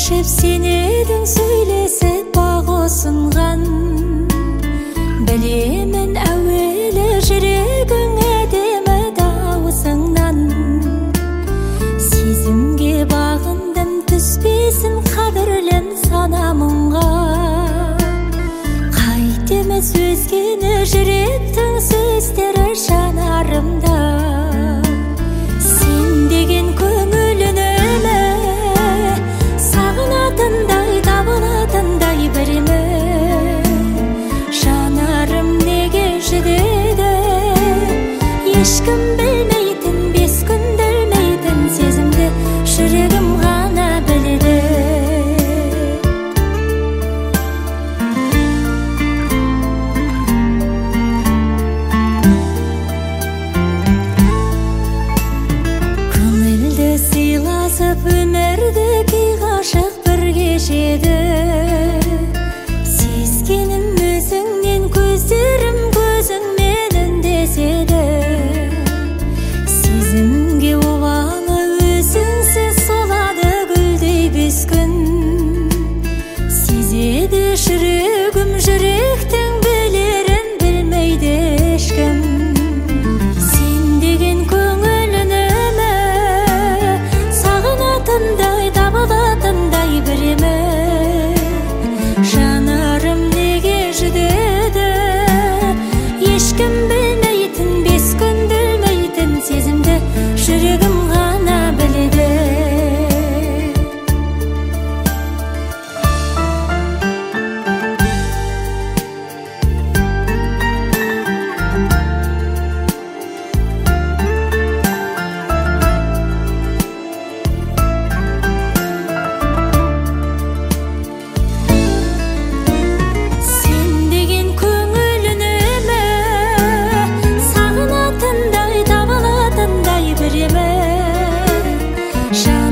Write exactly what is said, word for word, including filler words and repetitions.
Кешіп сен едің сөйлесіп бақ осынған, білемін әуелі жүрегің әдемі дауысыңнан. Сезімге бағындым түспесін қадірлім санамыңға. Қайтеміз өзгені жүректің сөздері жанарымда. Сен деген көңілін өмі сағынатындай табылатындай біреме. Жанарым неге жүдеді ешкім білмейтін, бес күнді өлмейтін сезімді жүрегім ғана біледі. Көңілді сыйласып өмірді кей ғашық бірге жеді. Сезгенім өзіңнен көздерім көзіңмен үндеседі. Сезімге обалы өзіңсіз солады гүлдей бес күн. Сезеді жүрегім жүректің білерін білмейді ешкім. Сен деген көңілін өмі сағынатындай табылатындай біреме. Жанарым неге жүдеді ешкім білмейтін, бес күнді өлмейтін сезімді жүрегім ғана біледі. Сен деген көңілін өмі сағынатындай табылатындай біреме.